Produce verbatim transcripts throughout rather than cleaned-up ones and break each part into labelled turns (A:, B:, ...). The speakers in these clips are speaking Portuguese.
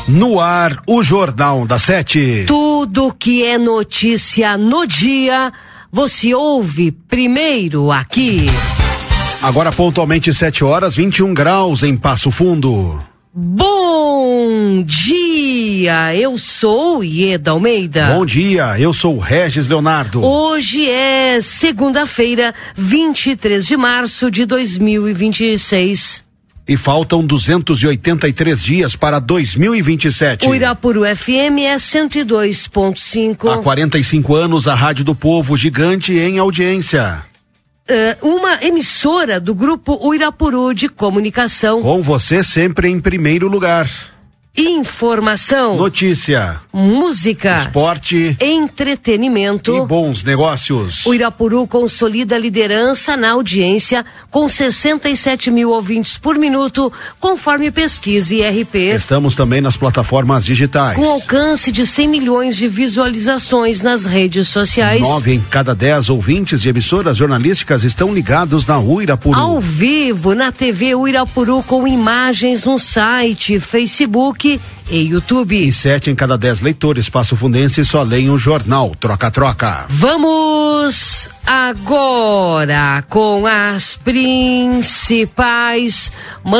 A: No ar, o Jornal da Sete.
B: Tudo que é notícia no dia, você ouve primeiro aqui.
A: Agora pontualmente sete horas, vinte e um graus em Passo Fundo.
B: Bom dia, eu sou Ieda Almeida.
A: Bom dia, eu sou Regis Leonardo.
B: Hoje é segunda-feira, vinte e três de março de dois mil e vinte e seis.
A: E faltam duzentos e oitenta e três dias para dois mil e vinte e sete.
B: O Irapuru F M é cento e dois ponto cinco.
A: Há quarenta e cinco anos, a Rádio do Povo, gigante em audiência.
B: Uh, uma emissora do Grupo Uirapuru de Comunicação.
A: Com você sempre em primeiro lugar.
B: Informação,
A: notícia,
B: música,
A: esporte,
B: entretenimento
A: e bons negócios.
B: O Irapuru consolida a liderança na audiência com sessenta e sete mil ouvintes por minuto, conforme pesquisa I R P.
A: Estamos também nas plataformas digitais.
B: Com alcance de cem milhões de visualizações nas redes sociais.
A: Nove em cada dez ouvintes de emissoras jornalísticas estão ligados na Uirapuru.
B: Ao vivo na T V Uirapuru, com imagens no site, Facebook e YouTube.
A: E sete em cada dez leitores passofundenses só leem o jornal Troca-Troca.
B: Vamos agora com as principais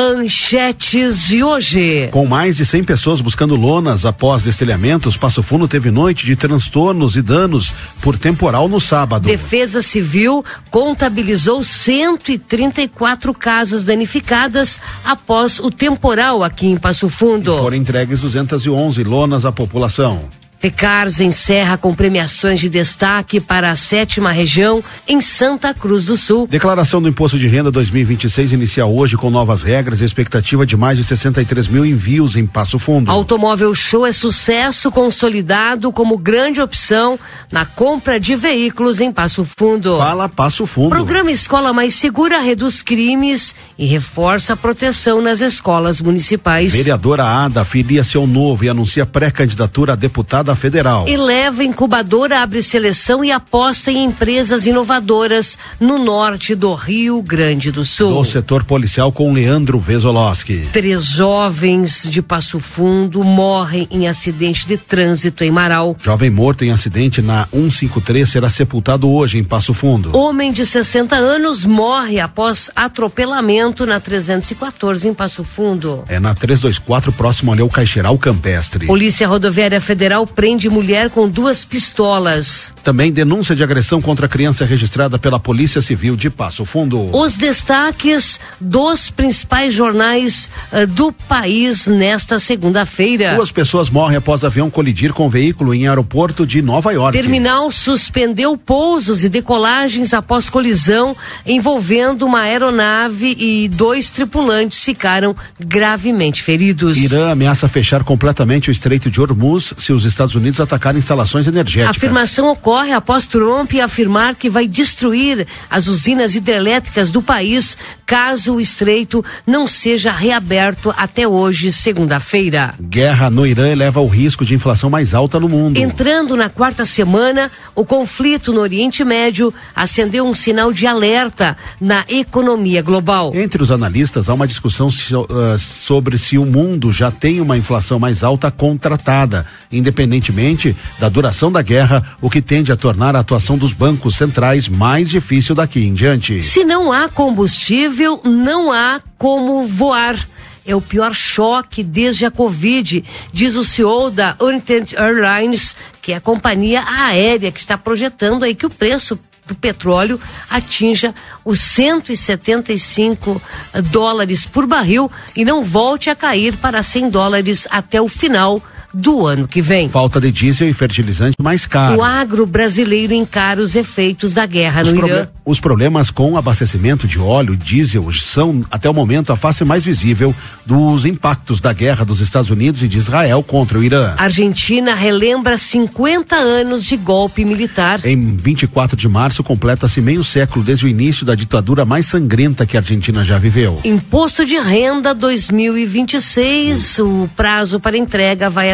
B: manchetes de hoje.
A: Com mais de cem pessoas buscando lonas após destelhamentos, Passo Fundo teve noite de transtornos e danos por temporal no sábado.
B: Defesa Civil contabilizou cento e trinta e quatro casas danificadas após o temporal aqui em Passo Fundo.
A: E foram entregues duzentas e onze lonas à população.
B: Tecars encerra com premiações de destaque para a sétima região em Santa Cruz do Sul.
A: Declaração do Imposto de Renda dois mil e vinte e seis inicia hoje com novas regras e expectativa de mais de sessenta e três mil envios em Passo Fundo.
B: Automóvel Show é sucesso consolidado como grande opção na compra de veículos em Passo Fundo.
A: Fala Passo Fundo.
B: Programa Escola Mais Segura reduz crimes e reforça a proteção nas escolas municipais.
A: Vereadora Ada filia-se ao Novo e anuncia pré-candidatura a deputada federal.
B: Eleva Incubadora abre seleção e aposta em empresas inovadoras no norte do Rio Grande do Sul.
A: Do setor policial com Leandro Vesolowski.
B: Três jovens de Passo Fundo morrem em acidente de trânsito em Marau.
A: Jovem morto em acidente na cento e cinquenta e três será sepultado hoje em Passo Fundo.
B: Homem de sessenta anos morre após atropelamento na trezentos e quatorze em Passo Fundo.
A: É na trezentos e vinte e quatro, próximo ali ao Caixeiral Campestre.
B: Polícia Rodoviária Federal prende mulher com duas pistolas.
A: Também denúncia de agressão contra criança registrada pela Polícia Civil de Passo Fundo.
B: Os destaques dos principais jornais uh, do país nesta segunda-feira.
A: Duas pessoas morrem após avião colidir com veículo em aeroporto de Nova York.
B: Terminal suspendeu pousos e decolagens após colisão envolvendo uma aeronave e dois tripulantes ficaram gravemente feridos.
A: Irã ameaça fechar completamente o Estreito de Hormuz se os Estados Unidos atacaram instalações energéticas.
B: A afirmação ocorre após Trump afirmar que vai destruir as usinas hidrelétricas do país caso o estreito não seja reaberto até hoje, segunda-feira.
A: Guerra no Irã eleva o risco de inflação mais alta no mundo.
B: Entrando na quarta semana, o conflito no Oriente Médio acendeu um sinal de alerta na economia global.
A: Entre os analistas, há uma discussão so, uh, sobre se o mundo já tem uma inflação mais alta contratada, independentemente da duração da guerra, o que tende a tornar a atuação dos bancos centrais mais difícil daqui em diante.
B: Se não há combustível, não há como voar. É o pior choque desde a Covid, diz o C E O da United Airlines, que é a companhia aérea que está projetando aí que o preço do petróleo atinja os cento e setenta e cinco dólares por barril e não volte a cair para cem dólares até o final do ano que vem.
A: Falta de diesel e fertilizante mais caro.
B: O agro brasileiro encara os efeitos da guerra
A: os
B: no
A: proble-
B: Irã.
A: Os problemas com o abastecimento de óleo, diesel, são até o momento a face mais visível dos impactos da guerra dos Estados Unidos e de Israel contra o Irã.
B: A Argentina relembra cinquenta anos de golpe militar.
A: Em vinte e quatro de março completa-se meio século desde o início da ditadura mais sangrenta que a Argentina já viveu.
B: Imposto de Renda dois mil e vinte e seis, hum. o prazo para entrega vai até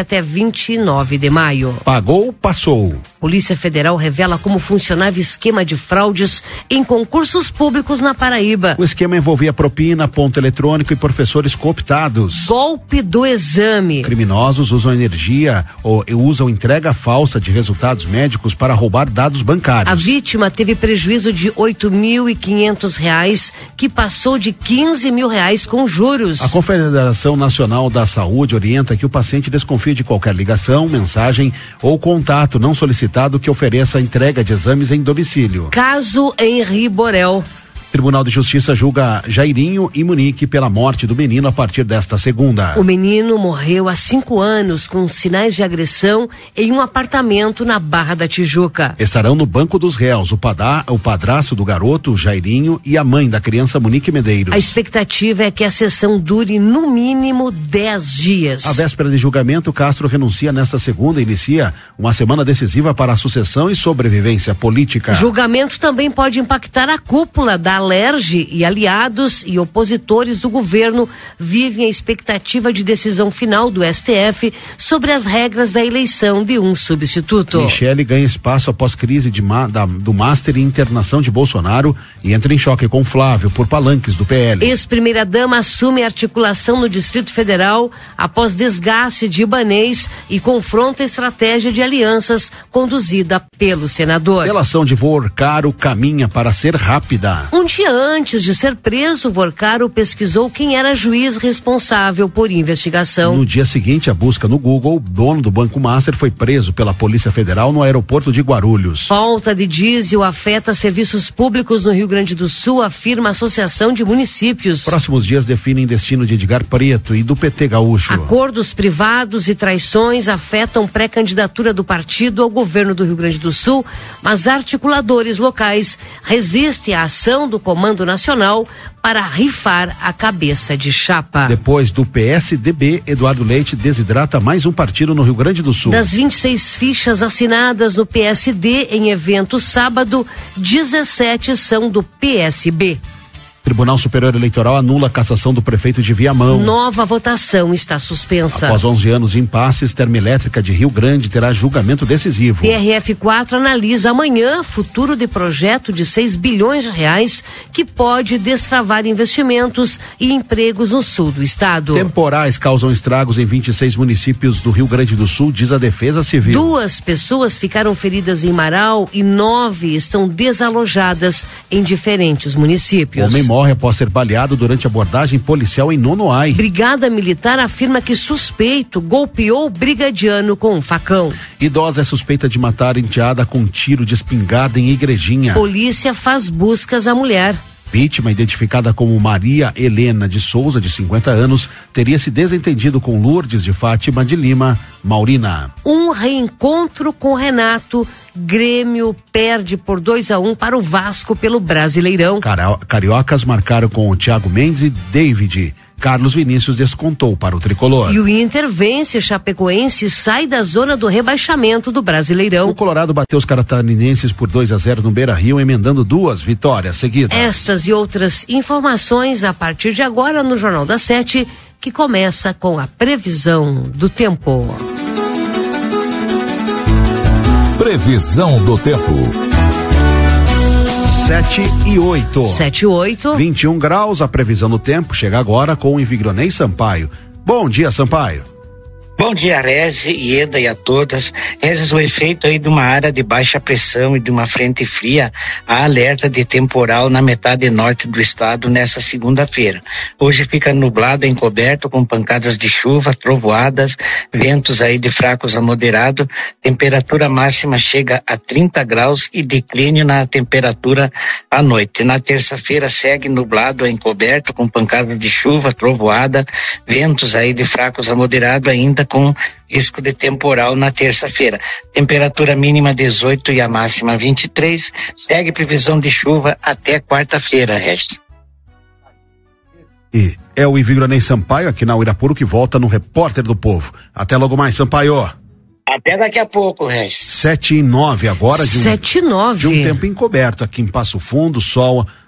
B: até vinte e nove de maio.
A: Pagou, passou.
B: Polícia Federal revela como funcionava esquema de fraudes em concursos públicos na Paraíba.
A: O esquema envolvia propina, ponto eletrônico e professores cooptados.
B: Golpe do exame.
A: Criminosos usam energia ou usam entrega falsa de resultados médicos para roubar dados bancários.
B: A vítima teve prejuízo de oito mil e quinhentos reais, que passou de quinze mil reais com juros.
A: A Confederação Nacional da Saúde orienta que o paciente desconfie de qualquer ligação, mensagem ou contato não solicitado que ofereça a entrega de exames em domicílio.
B: Caso Henri Borel.
A: Tribunal de Justiça julga Jairinho e Munique pela morte do menino a partir desta segunda.
B: O menino morreu há cinco anos com sinais de agressão em um apartamento na Barra da Tijuca.
A: Estarão no banco dos réus o, padá, o padrasto do garoto, Jairinho, e a mãe da criança, Munique Medeiros.
B: A expectativa é que a sessão dure no mínimo dez dias.
A: À véspera de julgamento, Castro renuncia nesta segunda e inicia uma semana decisiva para a sucessão e sobrevivência política.
B: Julgamento também pode impactar a cúpula da Alerj e aliados e opositores do governo vivem a expectativa de decisão final do S T F sobre as regras da eleição de um substituto.
A: Michele ganha espaço após crise de ma, da, do Master e internação de Bolsonaro e entra em choque com Flávio por palanques do P L.
B: Ex-primeira-dama assume articulação no Distrito Federal após desgaste de Ibanez e confronta a estratégia de alianças conduzida pelo senador.
A: Delação de Vorcaro caminha para ser rápida.
B: Um dia antes de ser preso, Vorcaro pesquisou quem era juiz responsável por investigação.
A: No dia seguinte, a busca no Google, o dono do Banco Master foi preso pela Polícia Federal no aeroporto de Guarulhos.
B: Falta de diesel afeta serviços públicos no Rio Grande do Sul, afirma a Associação de Municípios.
A: Próximos dias definem destino de Edgar Preto e do P T gaúcho.
B: Acordos privados e traições afetam pré-candidatura do partido ao governo do Rio Grande do Sul, mas articuladores locais resistem à ação do Comando Nacional para rifar a cabeça de chapa.
A: Depois do P S D B, Eduardo Leite desidrata mais um partido no Rio Grande do Sul.
B: Das vinte e seis fichas assinadas no P S D em evento sábado, dezessete são do P S B.
A: Tribunal Superior Eleitoral anula a cassação do prefeito de Viamão.
B: Nova votação está suspensa.
A: Após onze anos de impasses, Termoelétrica de Rio Grande terá julgamento decisivo.
B: P R F quatro analisa amanhã futuro de projeto de seis bilhões de reais que pode destravar investimentos e empregos no sul do estado.
A: Temporais causam estragos em vinte e seis municípios do Rio Grande do Sul, diz a Defesa Civil.
B: Duas pessoas ficaram feridas em Marau e nove estão desalojadas em diferentes municípios.
A: Homem morre após ser baleado durante abordagem policial em Nonoai.
B: Brigada Militar afirma que suspeito golpeou brigadiano com um facão.
A: Idosa é suspeita de matar enteada com um tiro de espingarda em Igrejinha.
B: Polícia faz buscas à mulher.
A: Vítima, identificada como Maria Helena de Souza, de cinquenta anos, teria se desentendido com Lourdes de Fátima de Lima, Maurina.
B: Um reencontro com Renato. Grêmio perde por dois a um para o Vasco pelo Brasileirão.
A: Cariocas marcaram com o Thiago Mendes e David. Carlos Vinícius descontou para o tricolor.
B: E o Inter vence Chapecoense e sai da zona do rebaixamento do Brasileirão.
A: O Colorado bateu os catarinenses por dois a zero no Beira-Rio, emendando duas vitórias seguidas.
B: Estas e outras informações a partir de agora no Jornal da Sete, que começa com a previsão do tempo.
C: Previsão do tempo.
A: Sete e oito.
B: Sete e oito.
A: vinte e um graus, a previsão do tempo chega agora com o Invigronei Sampaio. Bom dia, Sampaio.
D: Bom dia, Reze, Ieda e a todas. Reze, o efeito aí de uma área de baixa pressão e de uma frente fria, há alerta de temporal na metade norte do estado nessa segunda-feira. Hoje fica nublado, encoberto, com pancadas de chuva, trovoadas, ventos aí de fracos a moderado, temperatura máxima chega a trinta graus e declínio na temperatura à noite. Na terça-feira segue nublado, encoberto, com pancadas de chuva, trovoada, ventos aí de fracos a moderado ainda com risco de temporal na terça-feira. Temperatura mínima dezoito e a máxima vinte e três. Segue previsão de chuva até quarta-feira, Regis.
A: E é o Invigronei Sampaio aqui na Uirapuru que volta no Repórter do Povo. Até logo mais, Sampaio.
D: Até daqui a pouco, Regis.
A: Sete e nove agora de um,
B: Sete e nove.
A: de um tempo encoberto aqui em Passo Fundo, sol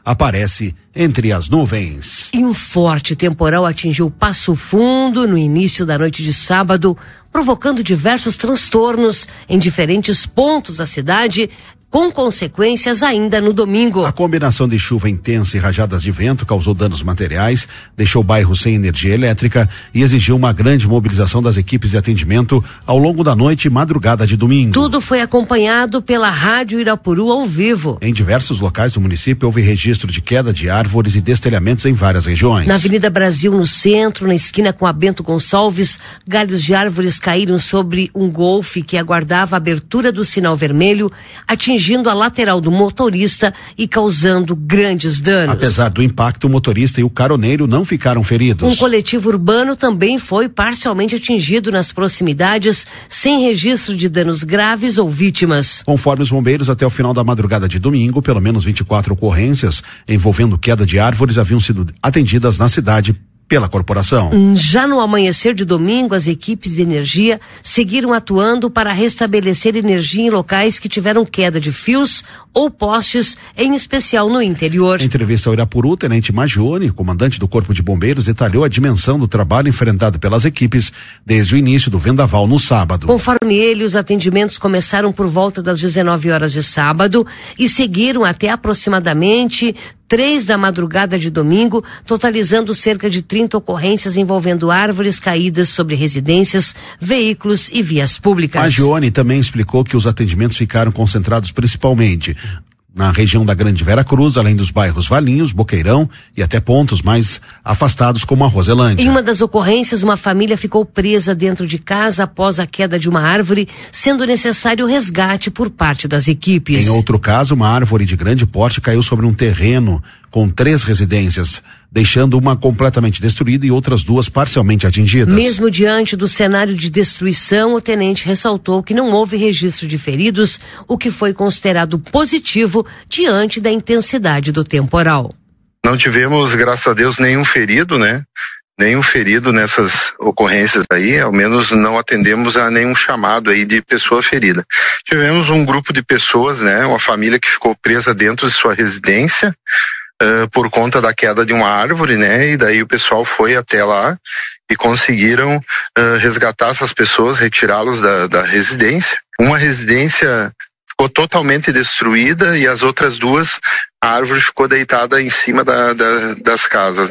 A: aparece entre as nuvens.
B: E um forte temporal atingiu Passo Fundo no início da noite de sábado, provocando diversos transtornos em diferentes pontos da cidade, com consequências ainda no domingo.
A: A combinação de chuva intensa e rajadas de vento causou danos materiais, deixou o bairro sem energia elétrica e exigiu uma grande mobilização das equipes de atendimento ao longo da noite e madrugada de domingo.
B: Tudo foi acompanhado pela Rádio Irapuru ao vivo.
A: Em diversos locais do município houve registro de queda de árvores e destelhamentos em várias regiões.
B: Na Avenida Brasil, no centro, na esquina com a Bento Gonçalves, galhos de árvores caíram sobre um Golfe que aguardava a abertura do sinal vermelho, atingindo atingindo a lateral do motorista e causando grandes danos.
A: Apesar do impacto, o motorista e o caroneiro não ficaram feridos.
B: Um coletivo urbano também foi parcialmente atingido nas proximidades, sem registro de danos graves ou vítimas.
A: Conforme os bombeiros, até o final da madrugada de domingo, pelo menos vinte e quatro ocorrências envolvendo queda de árvores haviam sido atendidas na cidade pela corporação.
B: Já no amanhecer de domingo, as equipes de energia seguiram atuando para restabelecer energia em locais que tiveram queda de fios ou postes, em especial no interior.
A: Em entrevista ao Irapuru, o Tenente Magione, comandante do Corpo de Bombeiros, detalhou a dimensão do trabalho enfrentado pelas equipes desde o início do vendaval no sábado.
B: Conforme ele, os atendimentos começaram por volta das dezenove horas de sábado e seguiram até aproximadamente três da madrugada de domingo, totalizando cerca de trinta ocorrências envolvendo árvores caídas sobre residências, veículos e vias públicas.
A: A Gione também explicou que os atendimentos ficaram concentrados principalmente na região da Grande Vera Cruz, além dos bairros Valinhos, Boqueirão e até pontos mais afastados como a Roselândia.
B: Em uma das ocorrências, uma família ficou presa dentro de casa após a queda de uma árvore, sendo necessário resgate por parte das equipes.
A: Em outro caso, uma árvore de grande porte caiu sobre um terreno com três residências, deixando uma completamente destruída e outras duas parcialmente atingidas.
B: Mesmo diante do cenário de destruição, o tenente ressaltou que não houve registro de feridos, o que foi considerado positivo diante da intensidade do temporal.
E: Não tivemos, graças a Deus, nenhum ferido, né? Nenhum ferido nessas ocorrências aí, ao menos não atendemos a nenhum chamado aí de pessoa ferida. Tivemos um grupo de pessoas, né? Uma família que ficou presa dentro de sua residência, Uh, por conta da queda de uma árvore, né? E daí o pessoal foi até lá e conseguiram uh, resgatar essas pessoas, retirá-los da, da residência. Uma residência ficou totalmente destruída e as outras duas, a árvore ficou deitada em cima da, da, das casas.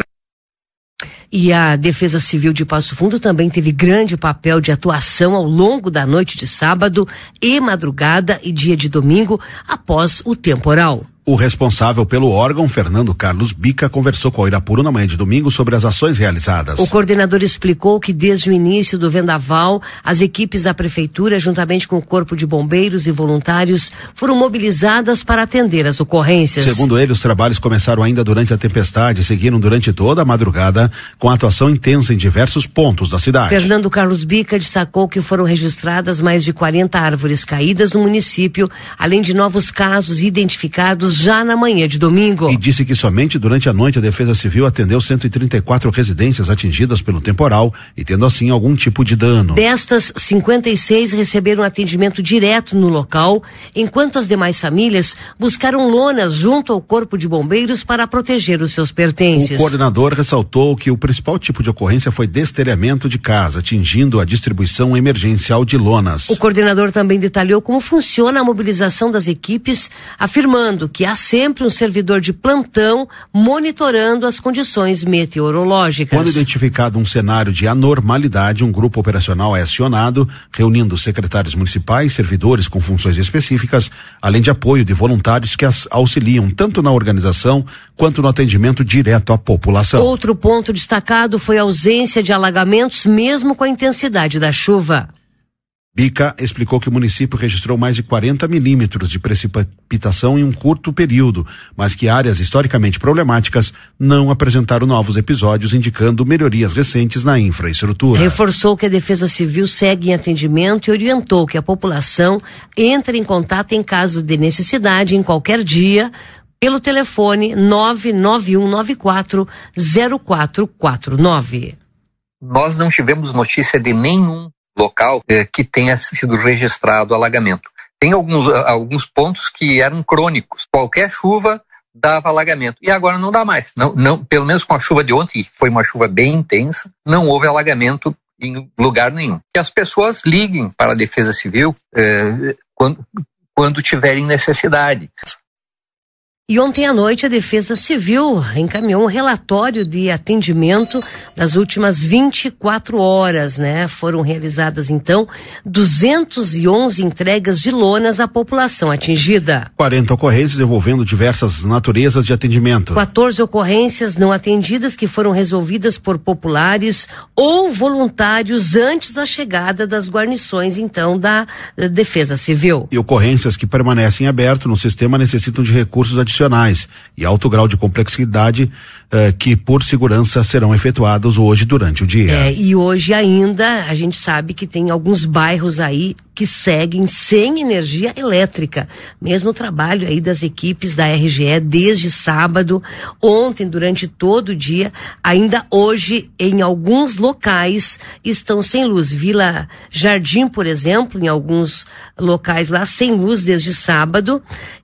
B: E a Defesa Civil de Passo Fundo também teve grande papel de atuação ao longo da noite de sábado e madrugada e dia de domingo após o temporal.
A: O responsável pelo órgão, Fernando Carlos Bica, conversou com o Irapuru na manhã de domingo sobre as ações realizadas.
B: O coordenador explicou que desde o início do vendaval, as equipes da prefeitura, juntamente com o Corpo de Bombeiros e voluntários, foram mobilizadas para atender as ocorrências.
A: Segundo ele, os trabalhos começaram ainda durante a tempestade e seguiram durante toda a madrugada, com atuação intensa em diversos pontos da cidade.
B: Fernando Carlos Bica destacou que foram registradas mais de quarenta árvores caídas no município, além de novos casos identificados já na manhã de domingo.
A: E disse que somente durante a noite a Defesa Civil atendeu cento e trinta e quatro residências atingidas pelo temporal e tendo assim algum tipo de dano.
B: Destas, cinquenta e seis receberam atendimento direto no local, enquanto as demais famílias buscaram lonas junto ao Corpo de Bombeiros para proteger os seus pertences.
A: O coordenador ressaltou que o principal tipo de ocorrência foi destelhamento de casa, atingindo a distribuição emergencial de lonas.
B: O coordenador também detalhou como funciona a mobilização das equipes, afirmando que há sempre um servidor de plantão monitorando as condições meteorológicas.
A: Quando identificado um cenário de anormalidade, um grupo operacional é acionado, reunindo secretários municipais, servidores com funções específicas, além de apoio de voluntários que as auxiliam tanto na organização quanto no atendimento direto à população.
B: Outro ponto destacado foi a ausência de alagamentos, mesmo com a intensidade da chuva.
A: Bica explicou que o município registrou mais de quarenta milímetros de precipitação em um curto período, mas que áreas historicamente problemáticas não apresentaram novos episódios, indicando melhorias recentes na infraestrutura.
B: Reforçou que a Defesa Civil segue em atendimento e orientou que a população entre em contato em caso de necessidade em qualquer dia pelo telefone nove nove um nove quatro zero quatro quatro nove.
F: Nós não tivemos notícia de nenhum local eh, que tenha sido registrado alagamento. Tem alguns, alguns pontos que eram crônicos. Qualquer chuva dava alagamento. E agora não dá mais. Não, não, pelo menos com a chuva de ontem, que foi uma chuva bem intensa, não houve alagamento em lugar nenhum. Que as pessoas liguem para a Defesa Civil eh, quando, quando tiverem necessidade.
B: E ontem à noite a Defesa Civil encaminhou um relatório de atendimento das últimas vinte e quatro horas, né? Foram realizadas então duzentas e onze entregas de lonas à população atingida.
A: quarenta ocorrências envolvendo diversas naturezas de atendimento.
B: quatorze ocorrências não atendidas que foram resolvidas por populares ou voluntários antes da chegada das guarnições então da Defesa Civil.
A: E ocorrências que permanecem abertas no sistema necessitam de recursos adicionais e alto grau de complexidade eh, que por segurança serão efetuados hoje durante o dia.
B: É, e hoje ainda a gente sabe que tem alguns bairros aí que seguem sem energia elétrica. Mesmo o trabalho aí das equipes da R G E desde sábado, ontem, durante todo o dia, ainda hoje em alguns locais estão sem luz. Vila Jardim, por exemplo, em alguns locais lá sem luz desde sábado,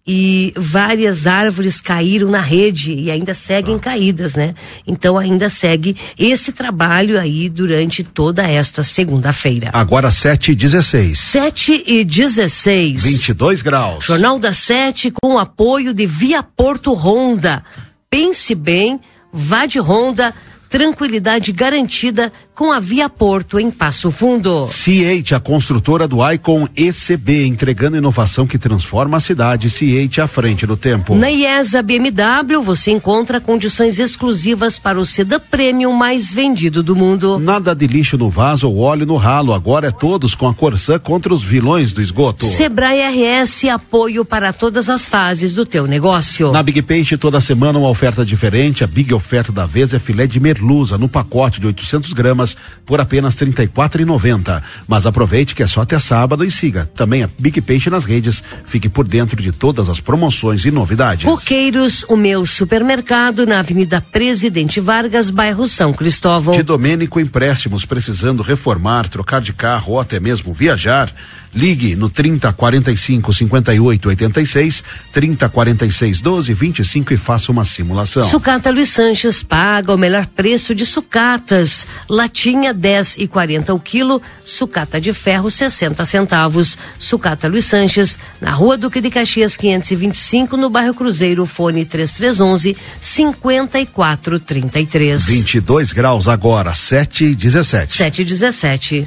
B: e várias árvores caíram na rede e ainda seguem ah. caídas, né? Então ainda segue esse trabalho aí durante toda esta segunda-feira.
A: Agora sete e dezesseis.
B: sete e dezesseis.
A: vinte e dois graus.
B: Jornal da Sete com o apoio de Via Porto Honda. Pense bem, vá de Honda, tranquilidade garantida com a Via Porto em Passo Fundo.
A: Ciate, a construtora do Icon E C B, entregando inovação que transforma a cidade. Ciate à frente do tempo.
B: Na IESA B M W você encontra condições exclusivas para o sedã premium mais vendido do mundo.
A: Nada de lixo no vaso ou óleo no ralo, agora é todos com a Corsã contra os vilões do esgoto.
B: Sebrae R S, apoio para todas as fases do teu negócio.
A: Na Big Peixe toda semana uma oferta diferente. A Big oferta da vez é filé de merluza no pacote de oitocentos gramas por apenas trinta e quatro reais e noventa centavos. Mas aproveite que é só até sábado e siga também a Big Peixe nas redes. Fique por dentro de todas as promoções e novidades.
B: Coqueiros, o meu supermercado na Avenida Presidente Vargas, bairro São Cristóvão.
A: De Domênico Empréstimos, precisando reformar, trocar de carro ou até mesmo viajar. Ligue no trinta, quarenta e cinco, cinquenta e oito, oitenta e seis, trinta, quarenta e seis, doze, vinte e cinco e faça uma simulação.
B: Sucata Luiz Sanches paga o melhor preço de sucatas. Latinha dez e quarenta o quilo, sucata de ferro sessenta centavos. Sucata Luiz Sanches, na Rua Duque de Caxias quinhentos e vinte e cinco, no bairro Cruzeiro, fone três três um um, cinquenta e quatro trinta e três.
A: vinte e dois graus agora, sete e dezessete.
B: sete e dezessete.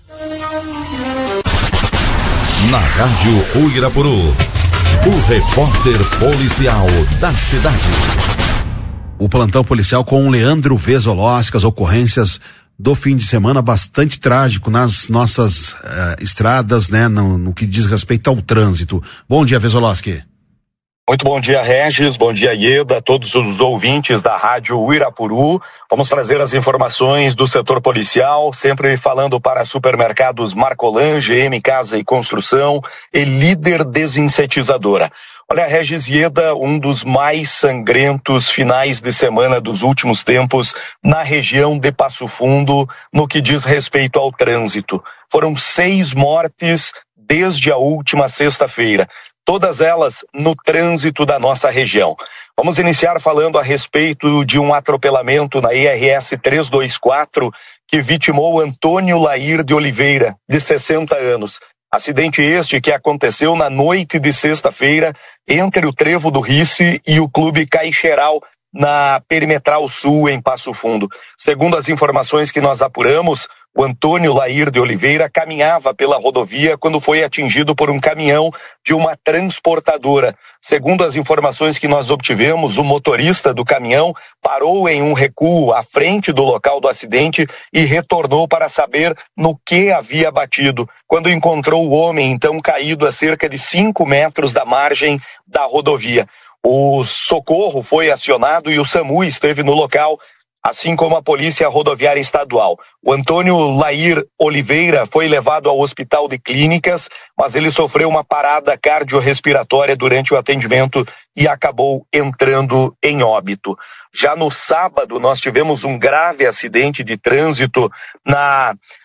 C: Na Rádio Uirapuru, o repórter policial da cidade.
A: O plantão policial com o Leandro Vesolosky, as ocorrências do fim de semana bastante trágico nas nossas uh, estradas, né? No, no que diz respeito ao trânsito. Bom dia, Vesolosky.
G: Muito bom dia, Regis, bom dia, Ieda, todos os ouvintes da Rádio Uirapuru. Vamos trazer as informações do setor policial, sempre falando para supermercados Marcolan, G M Casa e Construção e Líder Desinsetizadora. Olha, Regis, Ieda, um dos mais sangrentos finais de semana dos últimos tempos na região de Passo Fundo, no que diz respeito ao trânsito. Foram seis mortes desde a última sexta-feira. Todas elas no trânsito da nossa região. Vamos iniciar falando a respeito de um atropelamento na I R S trezentos e vinte e quatro que vitimou Antônio Lair de Oliveira, de sessenta anos. Acidente este que aconteceu na noite de sexta-feira entre o Trevo do Rice e o Clube Caixeral, na Perimetral Sul, em Passo Fundo. Segundo as informações que nós apuramos, o Antônio Lair de Oliveira caminhava pela rodovia quando foi atingido por um caminhão de uma transportadora. Segundo as informações que nós obtivemos, o motorista do caminhão parou em um recuo à frente do local do acidente e retornou para saber no que havia batido. Quando encontrou o homem, então, caído a cerca de cinco metros da margem da rodovia. O socorro foi acionado e o SAMU esteve no local, assim como a Polícia Rodoviária Estadual. O Antônio Lair Oliveira foi levado ao Hospital de Clínicas, mas ele sofreu uma parada cardiorrespiratória durante o atendimento e acabou entrando em óbito. Já no sábado, nós tivemos um grave acidente de trânsito na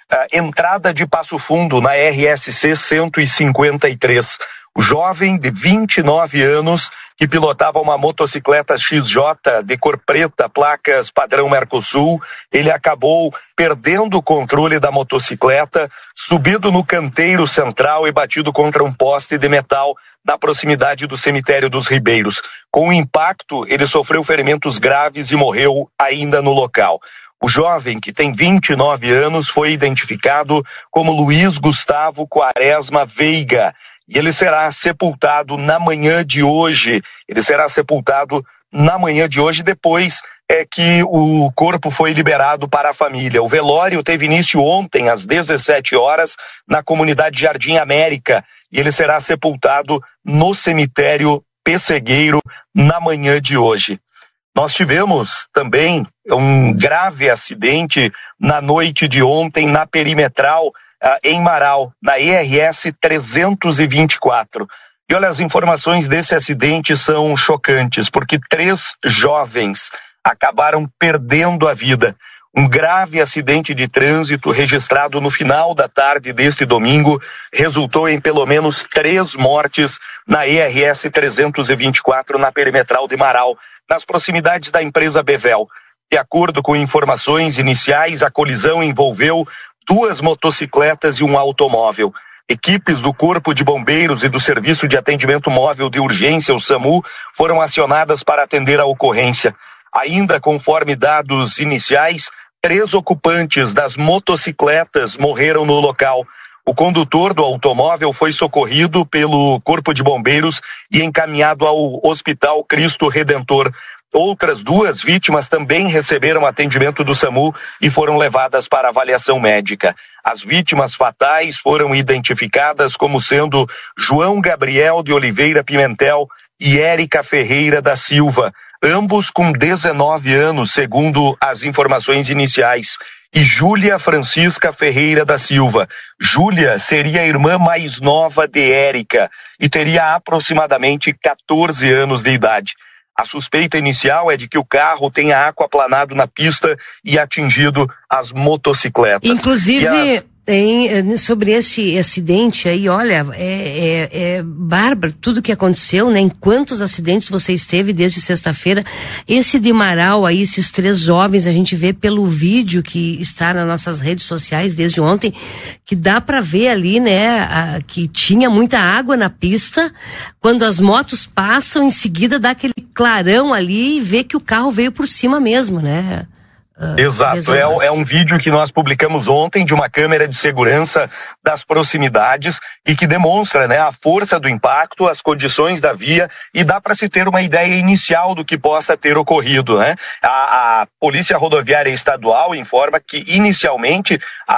G: entrada de Passo Fundo, na R S C cento e cinquenta e três. O jovem de vinte e nove anos, que pilotava uma motocicleta X J de cor preta, placas padrão Mercosul, ele acabou perdendo o controle da motocicleta, subido no canteiro central e batido contra um poste de metal na proximidade do cemitério dos Ribeiros. Com o impacto, ele sofreu ferimentos graves e morreu ainda no local. O jovem, que tem vinte e nove anos, foi identificado como Luiz Gustavo Quaresma Veiga. E ele será sepultado na manhã de hoje. Ele será sepultado na manhã de hoje, depois é que o corpo foi liberado para a família. O velório teve início ontem, às dezessete horas, na comunidade Jardim América. E ele será sepultado no cemitério Pessegueiro na manhã de hoje. Nós tivemos também um grave acidente na noite de ontem na Perimetral, em Marau, na E R S trezentos e vinte e quatro. E olha, as informações desse acidente são chocantes, porque três jovens acabaram perdendo a vida. Um grave acidente de trânsito registrado no final da tarde deste domingo resultou em pelo menos três mortes na E R S trezentos e vinte e quatro, na Perimetral de Marau, nas proximidades da empresa Bevel. De acordo com informações iniciais, a colisão envolveu duas motocicletas e um automóvel. Equipes do Corpo de Bombeiros e do Serviço de Atendimento Móvel de Urgência, o SAMU, foram acionadas para atender a ocorrência. Ainda conforme dados iniciais, três ocupantes das motocicletas morreram no local. O condutor do automóvel foi socorrido pelo Corpo de Bombeiros e encaminhado ao Hospital Cristo Redentor. Outras duas vítimas também receberam atendimento do SAMU e foram levadas para avaliação médica. As vítimas fatais foram identificadas como sendo João Gabriel de Oliveira Pimentel e Érica Ferreira da Silva, ambos com dezenove anos, segundo as informações iniciais, e Júlia Francisca Ferreira da Silva. Júlia seria a irmã mais nova de Érica e teria aproximadamente catorze anos de idade. A suspeita inicial é de que o carro tenha aquaplanado na pista e atingido as motocicletas.
B: Inclusive,
G: as...
B: em, sobre esse acidente aí, olha, é, é, é bárbaro tudo que aconteceu, né? Em quantos acidentes você esteve desde sexta-feira? Esse de Marau aí, esses três jovens, a gente vê pelo vídeo que está nas nossas redes sociais desde ontem, que dá para ver ali, né, a, que tinha muita água na pista. Quando as motos passam, em seguida dá aquele clarão ali e vê que o carro veio por cima mesmo, né? Uh,
G: Exato, é, é um vídeo que nós publicamos ontem de uma câmera de segurança das proximidades e que demonstra, né, a força do impacto, as condições da via, e dá para se ter uma ideia inicial do que possa ter ocorrido, né? A, a Polícia Rodoviária Estadual informa que inicialmente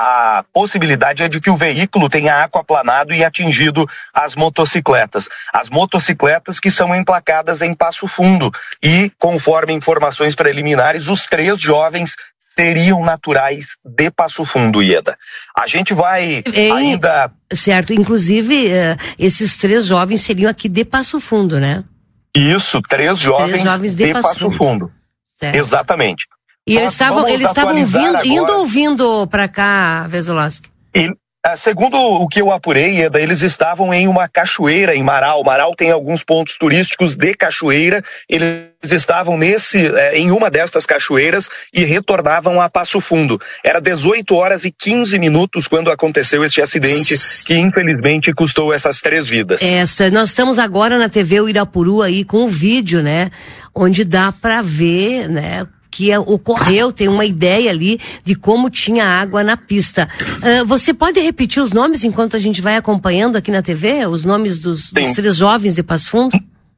G: a possibilidade é de que o veículo tenha aquaplanado e atingido as motocicletas. As motocicletas que são emplacadas em Passo Fundo e, conforme informações preliminares, os três jovens seriam naturais de Passo Fundo, Ieda. A gente vai em, ainda...
B: Certo, inclusive uh, esses três jovens seriam aqui de Passo Fundo, né?
G: Isso, três jovens, três jovens de, de Passo, Passo Fundo. Fundo. Exatamente.
B: E eles estavam, eles estavam vindo, indo ou vindo para cá, Vesolowski?
G: Ele... Segundo o que eu apurei, Eda, eles estavam em uma cachoeira em Marau. Marau tem alguns pontos turísticos de cachoeira. Eles estavam nesse, em uma destas cachoeiras e retornavam a Passo Fundo. Era dezoito horas e quinze minutos quando aconteceu este acidente que infelizmente custou essas três vidas.
B: Essa, nós estamos agora na T V Uirapuru aí com o vídeo, né? Onde dá para ver, né? Que ocorreu, tem uma ideia ali de como tinha água na pista. Uh, você pode repetir os nomes enquanto a gente vai acompanhando aqui na T V? Os nomes dos, dos três jovens de Passo Fundo?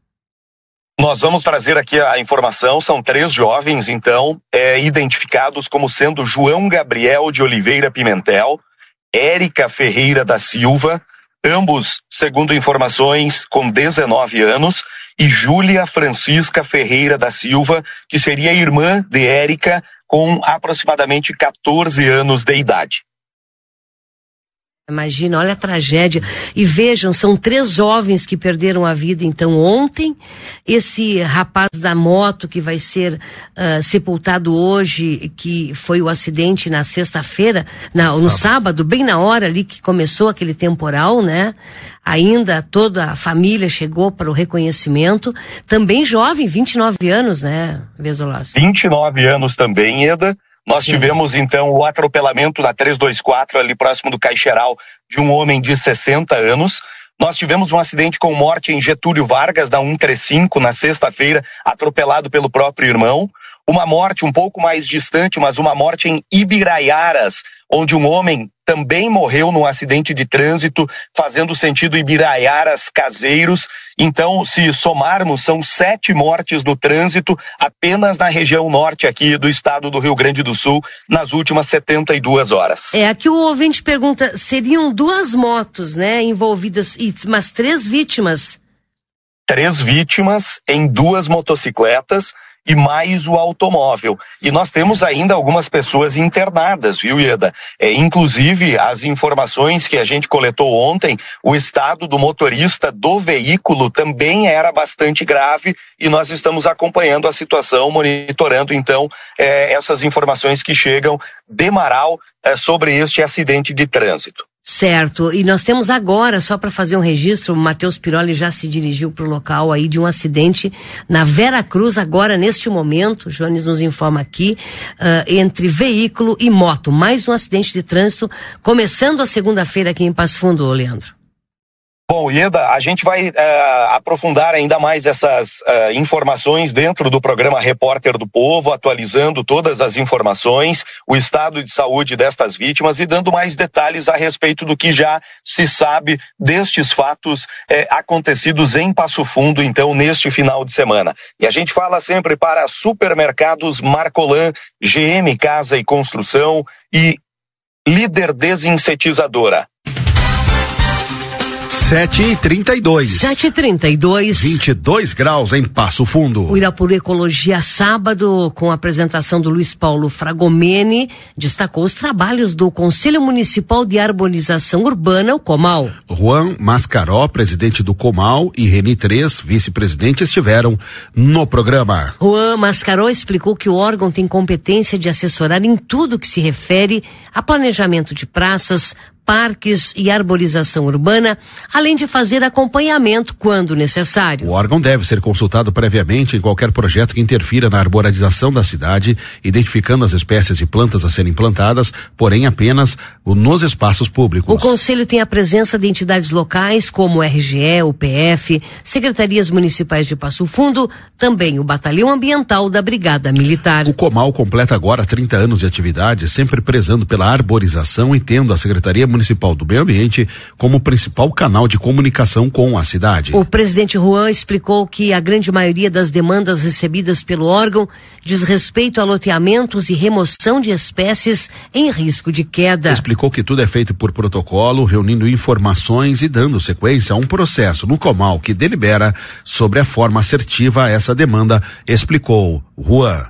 G: Nós vamos trazer aqui a informação, são três jovens, então, é, identificados como sendo João Gabriel de Oliveira Pimentel, Érica Ferreira da Silva, ambos, segundo informações, com dezenove anos, e Júlia Francisca Ferreira da Silva, que seria irmã de Érica, com aproximadamente catorze anos de idade.
B: Imagina, olha a tragédia. E vejam, são três jovens que perderam a vida, então, ontem. Esse rapaz da moto que vai ser uh, sepultado hoje, que foi o acidente na sexta-feira, na, no sábado, bem na hora ali que começou aquele temporal, né? Ainda toda a família chegou para o reconhecimento. Também jovem, vinte e nove anos, né, Vesolassi?
G: vinte e nove anos também, Eda. Nós Sim. tivemos, então, o atropelamento da trezentos e vinte e quatro, ali próximo do Caixeral, de um homem de sessenta anos. Nós tivemos um acidente com morte em Getúlio Vargas, da cento e trinta e cinco, na sexta-feira, atropelado pelo próprio irmão. Uma morte um pouco mais distante, mas uma morte em Ibiraiaras, onde um homem também morreu num acidente de trânsito, fazendo sentido Ibiraiaras Caseiros. Então, se somarmos, são sete mortes no trânsito apenas na região norte aqui do estado do Rio Grande do Sul, nas últimas setenta e duas horas.
B: É, aqui o ouvinte pergunta, seriam duas motos, né, envolvidas, mas três vítimas?
G: Três vítimas em duas motocicletas e mais o automóvel. E nós temos ainda algumas pessoas internadas, viu, Ieda? É, inclusive, as informações que a gente coletou ontem, o estado do motorista do veículo também era bastante grave e nós estamos acompanhando a situação, monitorando, então, é, essas informações que chegam de Marau é, sobre este acidente de trânsito.
B: Certo, e nós temos agora, só para fazer um registro, o Matheus Piroli já se dirigiu para o local aí de um acidente na Vera Cruz, agora neste momento, o Jones nos informa aqui, uh, entre veículo e moto, mais um acidente de trânsito, começando a segunda-feira aqui em Passo Fundo, Leandro.
G: Bom, Ieda, a gente vai uh, aprofundar ainda mais essas uh, informações dentro do programa Repórter do Povo, atualizando todas as informações, o estado de saúde destas vítimas e dando mais detalhes a respeito do que já se sabe destes fatos eh, acontecidos em Passo Fundo, então, neste final de semana. E a gente fala sempre para supermercados Marcolan, G M Casa e Construção e Líder Desinsetizadora.
A: Sete e trinta e dois.
B: Sete e trinta e dois.
A: Vinte e dois graus em Passo Fundo.
B: O Irapuru Ecologia, sábado, com a apresentação do Luiz Paulo Fragomeni, destacou os trabalhos do Conselho Municipal de Arborização Urbana, o Comal.
A: Juan Mascaró, presidente do Comal, e Reni Três, vice-presidente, estiveram no programa.
B: Juan Mascaró explicou que o órgão tem competência de assessorar em tudo que se refere a planejamento de praças, parques e arborização urbana, além de fazer acompanhamento quando necessário.
A: O órgão deve ser consultado previamente em qualquer projeto que interfira na arborização da cidade, identificando as espécies de plantas a serem plantadas, porém apenas nos espaços públicos.
B: O Conselho tem a presença de entidades locais como o R G E, o P F, Secretarias Municipais de Passo Fundo, também o Batalhão Ambiental da Brigada Militar.
A: O Comal completa agora trinta anos de atividade, sempre prezando pela arborização e tendo a Secretaria Municipal do Meio Ambiente como principal canal de comunicação com a cidade.
B: O presidente Juan explicou que a grande maioria das demandas recebidas pelo órgão diz respeito a loteamentos e remoção de espécies em risco de queda.
A: Explicou que tudo é feito por protocolo, reunindo informações e dando sequência a um processo no Comal que delibera sobre a forma assertiva a essa demanda, explicou Juan.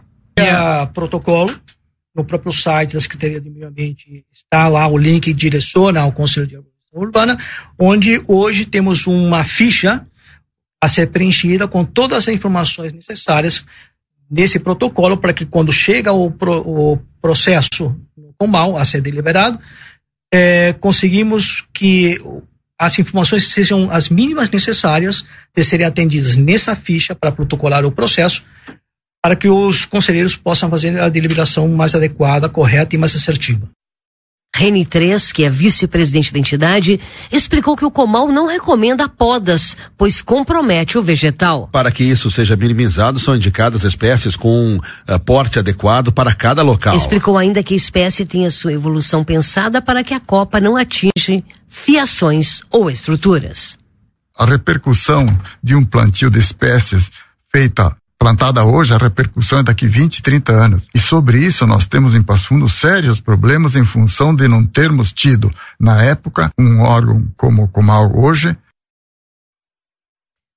H: É protocolo. No próprio site da Secretaria do Meio Ambiente está lá o link que direciona ao Conselho de Arborização Urbana, onde hoje temos uma ficha a ser preenchida com todas as informações necessárias nesse protocolo para que quando chega o, pro, o processo no Comal a ser deliberado, é, conseguimos que as informações sejam as mínimas necessárias de serem atendidas nessa ficha para protocolar o processo, para que os conselheiros possam fazer a deliberação mais adequada, correta e mais assertiva.
B: Reni Três, que é vice-presidente da entidade, explicou que o Comal não recomenda podas, pois compromete o vegetal.
A: Para que isso seja minimizado, são indicadas espécies com uh, porte adequado para cada local.
B: Explicou ainda que a espécie tem a sua evolução pensada para que a copa não atinja fiações ou estruturas.
I: A repercussão de um plantio de espécies feita plantada hoje, a repercussão é daqui vinte, trinta anos. E sobre isso nós temos em Passo Fundo sérios problemas em função de não termos tido, na época, um órgão como o Comal hoje.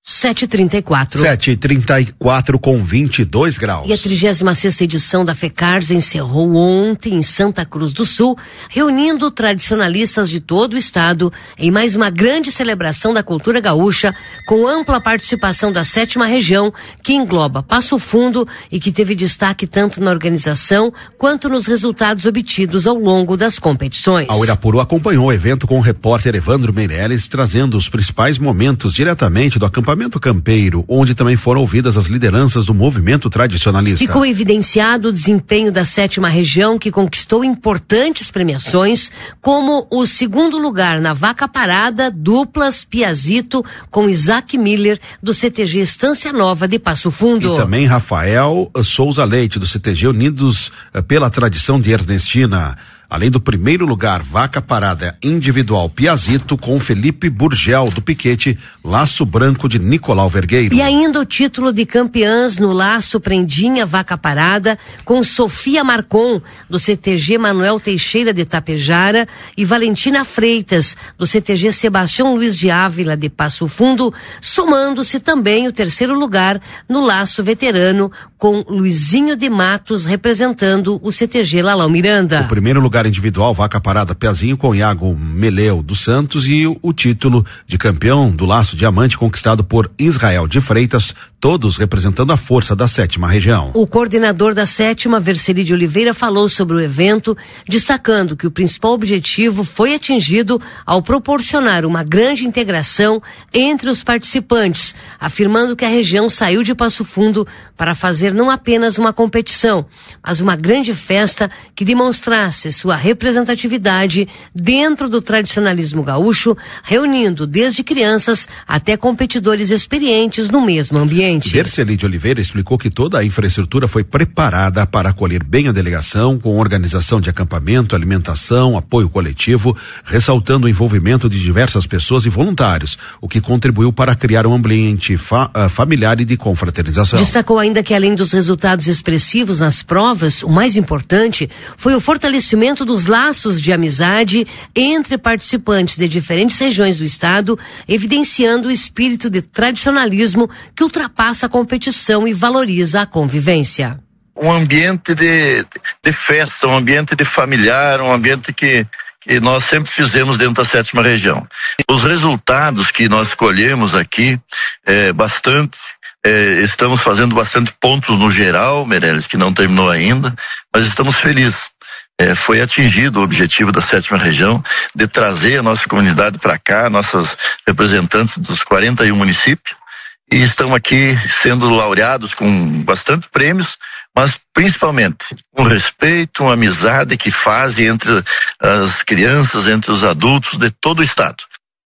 B: sete e trinta e quatro.
A: sete e trinta e quatro com vinte e dois graus.
B: E a trigésima sexta edição da FECARS encerrou ontem em Santa Cruz do Sul, reunindo tradicionalistas de todo o estado em mais uma grande celebração da cultura gaúcha, com ampla participação da sétima região, que engloba Passo Fundo e que teve destaque tanto na organização quanto nos resultados obtidos ao longo das competições.
A: A Uirapuru acompanhou o evento com o repórter Evandro Meirelles, trazendo os principais momentos diretamente do acampamento campeiro, onde também foram ouvidas as lideranças do movimento tradicionalista.
B: Ficou evidenciado o desempenho da sétima região, que conquistou importantes premiações, como o segundo lugar na vaca parada duplas Piazito com Isaac Miller do C T G Estância Nova de Passo Fundo.
A: E também Rafael Souza Leite do C T G Unidos pela Tradição de Ernestina. Além do primeiro lugar, vaca parada individual Piazito com Felipe Burgel do Piquete, laço branco de Nicolau Vergueiro.
B: E ainda o título de campeãs no laço prendinha vaca parada com Sofia Marcon do C T G Manuel Teixeira de Tapejara e Valentina Freitas do C T G Sebastião Luiz de Ávila de Passo Fundo, somando-se também o terceiro lugar no laço veterano com Luizinho de Matos representando o C T G Lalão Miranda.
A: O primeiro lugar individual, vaca parada Piazinho com Iago Meleu dos Santos e o, o título de campeão do laço diamante conquistado por Israel de Freitas, todos representando a força da sétima região.
B: O coordenador da sétima, Verceli de Oliveira, falou sobre o evento, destacando que o principal objetivo foi atingido ao proporcionar uma grande integração entre os participantes, afirmando que a região saiu de Passo Fundo para fazer não apenas uma competição, mas uma grande festa que demonstrasse sua representatividade dentro do tradicionalismo gaúcho, reunindo desde crianças até competidores experientes no mesmo ambiente.
A: Verceli de Oliveira explicou que toda a infraestrutura foi preparada para acolher bem a delegação, com organização de acampamento, alimentação, apoio coletivo, ressaltando o envolvimento de diversas pessoas e voluntários, o que contribuiu para criar um ambiente fa- uh, familiar e de confraternização.
B: Destacou ainda que, além dos resultados expressivos nas provas, o mais importante foi o fortalecimento dos laços de amizade entre participantes de diferentes regiões do estado, evidenciando o espírito de tradicionalismo que ultrapassa a competição e valoriza a convivência.
J: Um ambiente de, de festa, um ambiente de familiar, um ambiente que, que nós sempre fizemos dentro da sétima região. Os resultados que nós colhemos aqui, é, bastante, é, estamos fazendo bastante pontos no geral, Meirelles, que não terminou ainda, mas estamos felizes. É, foi atingido o objetivo da sétima região de trazer a nossa comunidade para cá, nossas representantes dos quarenta e um municípios, e estão aqui sendo laureados com bastante prêmios, mas principalmente um respeito, uma amizade que fazem entre as crianças, entre os adultos de todo o estado.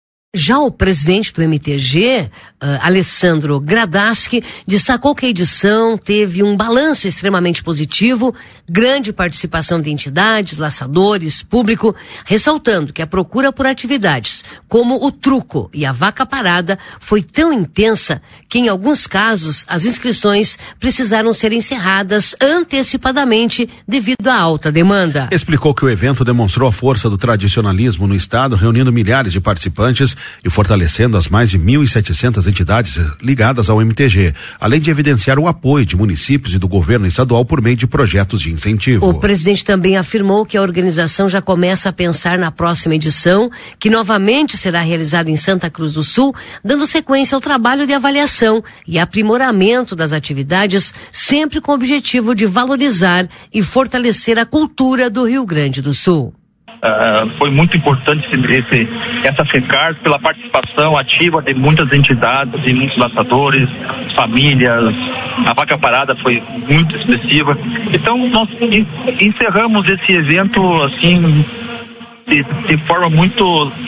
B: Já o presidente do M T G, uh, Alessandro Gradaschi, destacou que a edição teve um balanço extremamente positivo, grande participação de entidades, laçadores, público, ressaltando que a procura por atividades como o truco e a vaca parada foi tão intensa que, em alguns casos, as inscrições precisaram ser encerradas antecipadamente devido à alta demanda.
A: Explicou que o evento demonstrou a força do tradicionalismo no estado, reunindo milhares de participantes e fortalecendo as mais de mil e setecentas entidades ligadas ao M T G, além de evidenciar o apoio de municípios e do governo estadual por meio de projetos de incentivo.
B: O presidente também afirmou que a organização já começa a pensar na próxima edição, que novamente será realizada em Santa Cruz do Sul, dando sequência ao trabalho de avaliação e aprimoramento das atividades, sempre com o objetivo de valorizar e fortalecer a cultura do Rio Grande do Sul.
K: Uh, foi muito importante esse, essa FECARS pela participação ativa de muitas entidades, de muitos laçadores, famílias. A vaca parada foi muito expressiva. Então nós encerramos esse evento assim de, de forma muito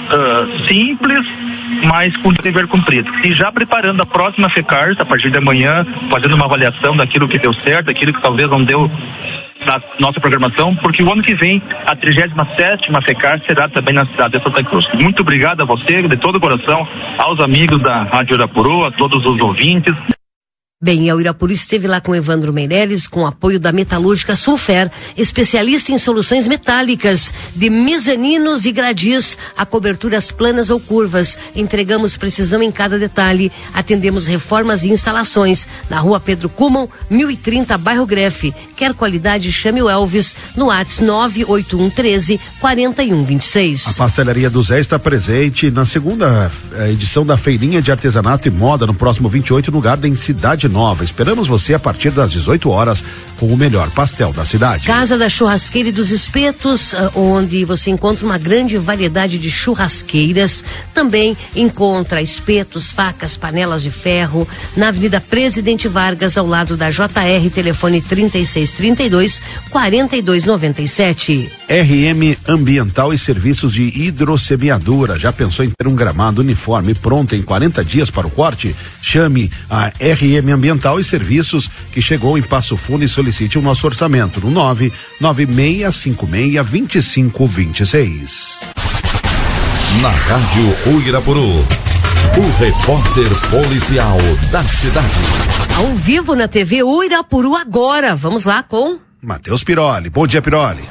K: uh, simples, mas com dever cumprido. E já preparando a próxima FECARS a partir de amanhã, fazendo uma avaliação daquilo que deu certo, daquilo que talvez não deu na nossa programação, porque o ano que vem a trigésima sétima FECARS será também na cidade de Santa Cruz. Muito obrigado a você, de todo o coração, aos amigos da Rádio Uirapuru, a todos os ouvintes.
B: Bem, a Uirapuru esteve lá com Evandro Meireles, com apoio da Metalúrgica Sulfer, especialista em soluções metálicas, de mezaninos e gradis, a coberturas planas ou curvas. Entregamos precisão em cada detalhe. Atendemos reformas e instalações. Na rua Pedro Kuhlmann, mil e trinta, bairro Grefe. Quer qualidade? Chame o Elvis no WhatsApp nove oito um um treze, quarenta e um vinte e seis.
A: A Pastelaria do Zé está presente na segunda edição da Feirinha de Artesanato e Moda, no próximo vinte e oito, no Garden Cidade Nova. Esperamos você a partir das dezoito horas com o melhor pastel da cidade.
B: Casa da Churrasqueira e dos Espetos, onde você encontra uma grande variedade de churrasqueiras. Também encontra espetos, facas, panelas de ferro, na Avenida Presidente Vargas, ao lado da J R, telefone trinta e seis, trinta e dois, quarenta e dois, noventa e sete.
A: R M Ambiental e Serviços de Hidrossemeadura. Já pensou em ter um gramado uniforme pronto em quarenta dias para o corte? Chame a R M Ambiental e Serviços, que chegou em Passo Fundo, e solicite o nosso orçamento no nove nove seis cinco seis, dois cinco dois seis.
C: Na Rádio Uirapuru, o repórter policial da cidade.
B: Ao vivo na T V Uirapuru agora. Vamos lá com
A: Matheus Piroli. Bom dia, Piroli.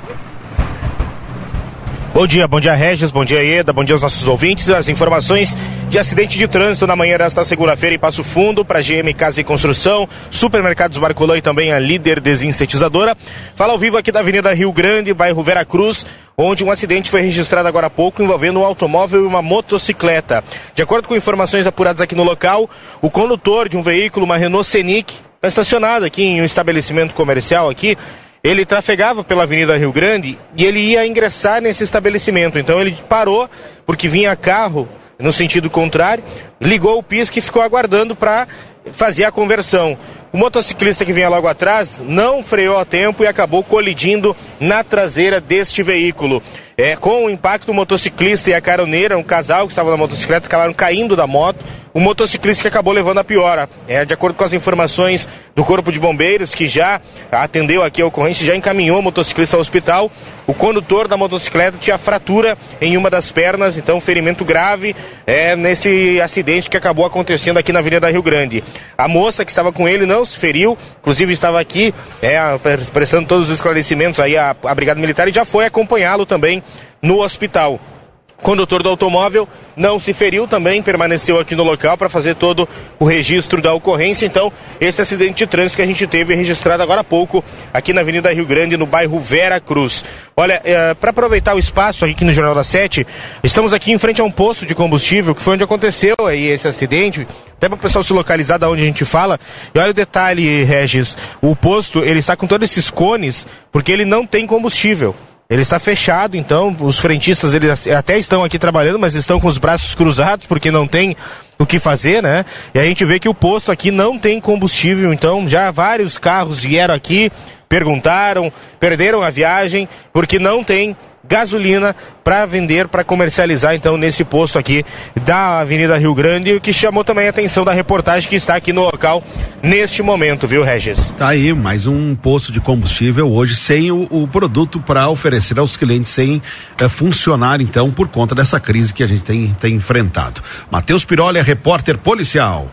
L: Bom dia, bom dia Regis, bom dia Ieda, bom dia aos nossos ouvintes. As informações de acidente de trânsito na manhã desta segunda-feira em Passo Fundo, para G M Casa e Construção, Supermercados Marcolã e também a Líder Desinsetizadora. Fala ao vivo aqui da Avenida Rio Grande, bairro Vera Cruz, onde um acidente foi registrado agora há pouco envolvendo um automóvel e uma motocicleta. De acordo com informações apuradas aqui no local, o condutor de um veículo, uma Renault Scenic, está estacionado aqui em um estabelecimento comercial aqui. Ele trafegava pela Avenida Rio Grande e ele ia ingressar nesse estabelecimento. Então ele parou, porque vinha carro no sentido contrário, ligou o pisca e ficou aguardando para fazer a conversão. O motociclista que vinha logo atrás não freou a tempo e acabou colidindo na traseira deste veículo. É, com o impacto, o motociclista e a caroneira, um casal que estava na motocicleta, acabaram caindo da moto. O motociclista que acabou levando a pior. É, de acordo com as informações do Corpo de Bombeiros, que já atendeu aqui a ocorrência, já encaminhou o motociclista ao hospital. O condutor da motocicleta tinha fratura em uma das pernas, então ferimento grave é, nesse acidente que acabou acontecendo aqui na Avenida Rio Grande. A moça que estava com ele não se feriu, inclusive estava aqui é, prestando todos os esclarecimentos aí à, à Brigada Militar, e já foi acompanhá-lo também no hospital. O condutor do automóvel não se feriu, também permaneceu aqui no local para fazer todo o registro da ocorrência. Então, esse acidente de trânsito que a gente teve registrado agora há pouco aqui na Avenida Rio Grande, no bairro Vera Cruz. Olha, é, para aproveitar o espaço aqui no Jornal da Sete, estamos aqui em frente a um posto de combustível, que foi onde aconteceu aí esse acidente, até para o pessoal se localizar da onde a gente fala. E olha o detalhe, Regis, o posto, ele está com todos esses cones, porque ele não tem combustível. Ele está fechado, então os frentistas eles até estão aqui trabalhando, mas estão com os braços cruzados porque não tem o que fazer, né? E a gente vê que o posto aqui não tem combustível, então já vários carros vieram aqui, perguntaram, perderam a viagem porque não tem gasolina para vender, para comercializar, então, nesse posto aqui da Avenida Rio Grande, o que chamou também a atenção da reportagem que está aqui no local neste momento, viu, Regis?
A: Tá aí, mais um posto de combustível hoje sem o, o produto para oferecer aos clientes, sem eh, funcionar, então, por conta dessa crise que a gente tem, tem enfrentado. Matheus Piroli é repórter policial.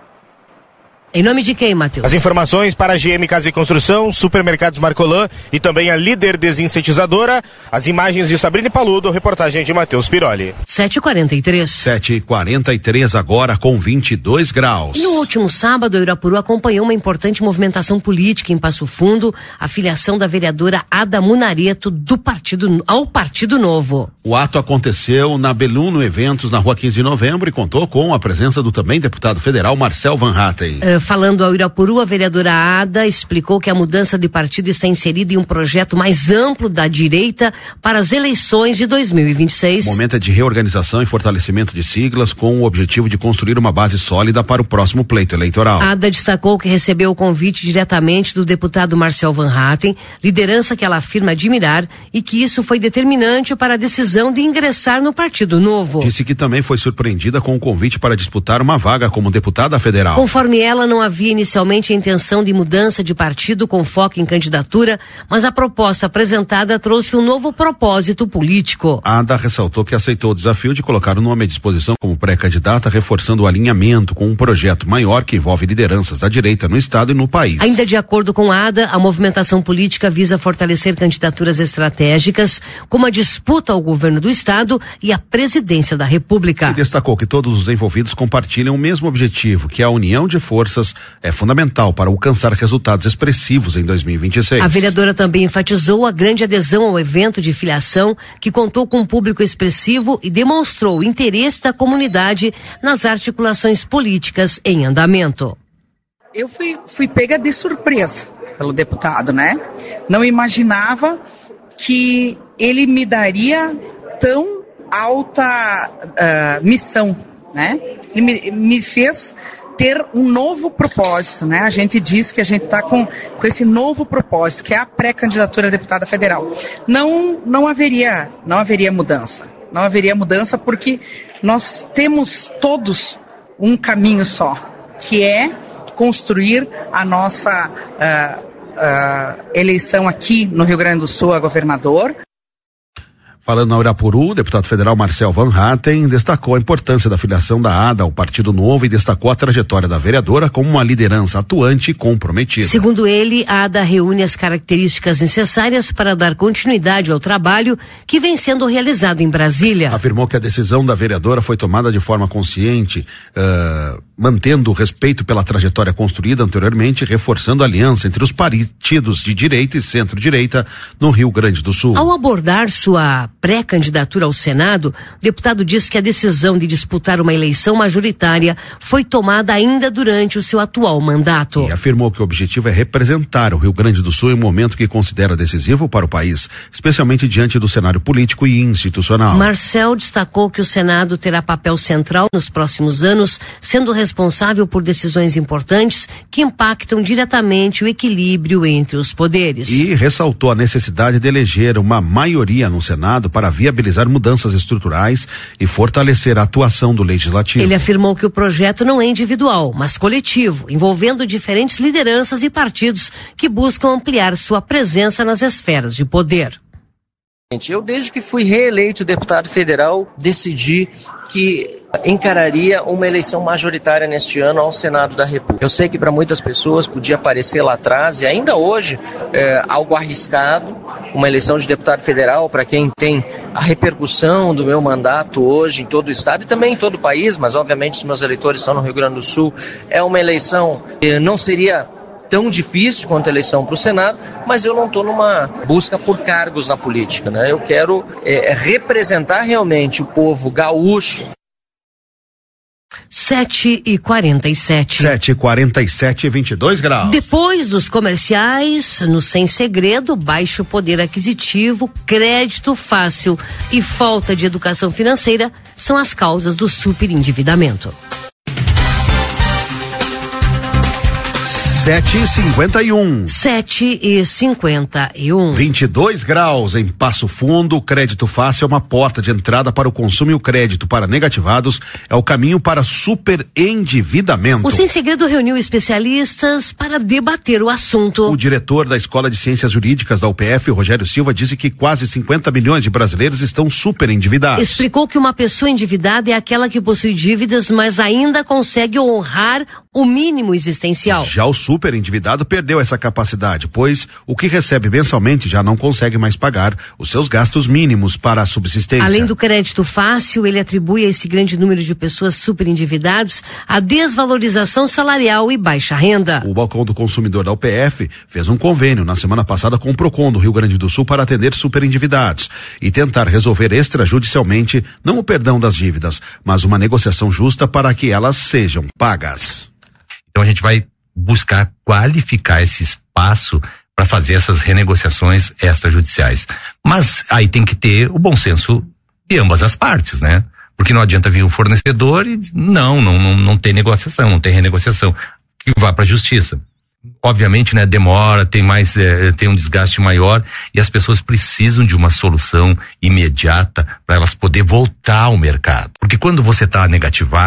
B: Em nome de quem, Matheus?
L: As informações para a G M Casa e Construção, Supermercados Marcolã e também a Líder Desinsetizadora. As imagens de Sabrina Paludo, reportagem de Matheus Piroli.
B: sete e quarenta e três.
A: sete e quarenta e três agora com vinte e dois graus.
B: E no último sábado, o Uirapuru acompanhou uma importante movimentação política em Passo Fundo, a filiação da vereadora Ada Munareto do partido, ao Partido Novo.
A: O ato aconteceu na Beluno Eventos, na rua quinze de novembro, e contou com a presença do também deputado federal Marcel Van Hatten.
B: Uh, falando ao Uirapuru, a vereadora Ada explicou que a mudança de partido está inserida em um projeto mais amplo da direita para as eleições de dois mil e vinte e seis.
A: Momento é de reorganização e fortalecimento de siglas com o objetivo de construir uma base sólida para o próximo pleito eleitoral.
B: Ada destacou que recebeu o convite diretamente do deputado Marcel Van Hatten, liderança que ela afirma admirar, e que isso foi determinante para a decisão de ingressar no Partido Novo.
A: Disse que também foi surpreendida com o convite para disputar uma vaga como deputada federal.
B: Conforme ela, não havia inicialmente a intenção de mudança de partido com foco em candidatura, mas a proposta apresentada trouxe um novo propósito político.
A: A Ada ressaltou que aceitou o desafio de colocar o nome à disposição como pré-candidata, reforçando o alinhamento com um projeto maior que envolve lideranças da direita no estado e no país.
B: Ainda de acordo com a Ada, a movimentação política visa fortalecer candidaturas estratégicas, como a disputa ao governo do estado e a presidência da República.
A: E destacou que todos os envolvidos compartilham o mesmo objetivo, que a união de forças é fundamental para alcançar resultados expressivos em dois mil e vinte e seis.
B: A vereadora também enfatizou a grande adesão ao evento de filiação, que contou com um público expressivo e demonstrou o interesse da comunidade nas articulações políticas em andamento.
M: Eu fui, fui pega de surpresa pelo deputado, né? Não imaginava que ele me daria tão alta uh, missão, né? Ele me, me fez ter um novo propósito, né? A gente diz que a gente está com, com esse novo propósito, que é a pré-candidatura a deputada federal. Não, não haveria, não haveria mudança. Não haveria mudança porque nós temos todos um caminho só, que é construir a nossa uh, uh, eleição aqui no Rio Grande do Sul a governador.
A: Falando na Uirapuru, o deputado federal Marcel Van Hatten destacou a importância da filiação da Ada ao Partido Novo e destacou a trajetória da vereadora como uma liderança atuante e comprometida.
B: Segundo ele, a Ada reúne as características necessárias para dar continuidade ao trabalho que vem sendo realizado em Brasília.
A: Afirmou que a decisão da vereadora foi tomada de forma consciente, uh, mantendo o respeito pela trajetória construída anteriormente, reforçando a aliança entre os partidos de direita e centro-direita no Rio Grande do Sul.
B: Ao abordar sua pré-candidatura ao Senado, o deputado disse que a decisão de disputar uma eleição majoritária foi tomada ainda durante o seu atual mandato.
A: E afirmou que o objetivo é representar o Rio Grande do Sul em um momento que considera decisivo para o país, especialmente diante do cenário político e institucional.
B: Marcel destacou que o Senado terá papel central nos próximos anos, sendo responsável por decisões importantes que impactam diretamente o equilíbrio entre os poderes.
A: E ressaltou a necessidade de eleger uma maioria no Senado para viabilizar mudanças estruturais e fortalecer a atuação do Legislativo.
B: Ele afirmou que o projeto não é individual, mas coletivo, envolvendo diferentes lideranças e partidos que buscam ampliar sua presença nas esferas de poder.
N: Eu, desde que fui reeleito deputado federal, decidi que encararia uma eleição majoritária neste ano ao Senado da República. Eu sei que para muitas pessoas podia parecer lá atrás, e ainda hoje, é, algo arriscado, uma eleição de deputado federal, para quem tem a repercussão do meu mandato hoje em todo o estado e também em todo o país, mas obviamente os meus eleitores estão no Rio Grande do Sul. É uma eleição que não seria tão difícil quanto a eleição para o Senado, mas eu não estou numa busca por cargos na política, né? Eu quero é, representar realmente o povo gaúcho.
B: sete e quarenta e sete.
A: sete e quarenta e sete, vinte e dois graus.
B: Depois dos comerciais, no Sem Segredo, baixo poder aquisitivo, crédito fácil e falta de educação financeira são as causas do superendividamento.
A: sete e cinquenta e um.
B: sete e cinquenta e um.
A: vinte e dois graus em Passo Fundo. O crédito fácil é uma porta de entrada para o consumo e o crédito para negativados é o caminho para superendividamento.
B: O Sem Segredo reuniu especialistas para debater o assunto.
A: O diretor da Escola de Ciências Jurídicas da U P F, Rogério Silva, disse que quase cinquenta milhões de brasileiros estão superendividados.
B: Explicou que uma pessoa endividada é aquela que possui dívidas, mas ainda consegue honrar o mínimo existencial.
A: Já o superendividado perdeu essa capacidade, pois o que recebe mensalmente já não consegue mais pagar os seus gastos mínimos para a subsistência.
B: Além do crédito fácil, ele atribui a esse grande número de pessoas superendividadas a desvalorização salarial e baixa renda.
A: O Balcão do Consumidor da U P F fez um convênio na semana passada com o Procon do Rio Grande do Sul para atender superendividados e tentar resolver extrajudicialmente não o perdão das dívidas, mas uma negociação justa para que elas sejam pagas.
O: Então a gente vai buscar qualificar esse espaço para fazer essas renegociações extrajudiciais. Mas aí tem que ter o bom senso de ambas as partes, né? Porque não adianta vir um fornecedor e dizer, não, não, não, não tem negociação, não tem renegociação, que vá para a justiça. Obviamente, né, demora, tem mais, é, tem um desgaste maior e as pessoas precisam de uma solução imediata para elas poder voltar ao mercado. Porque quando você está negativado,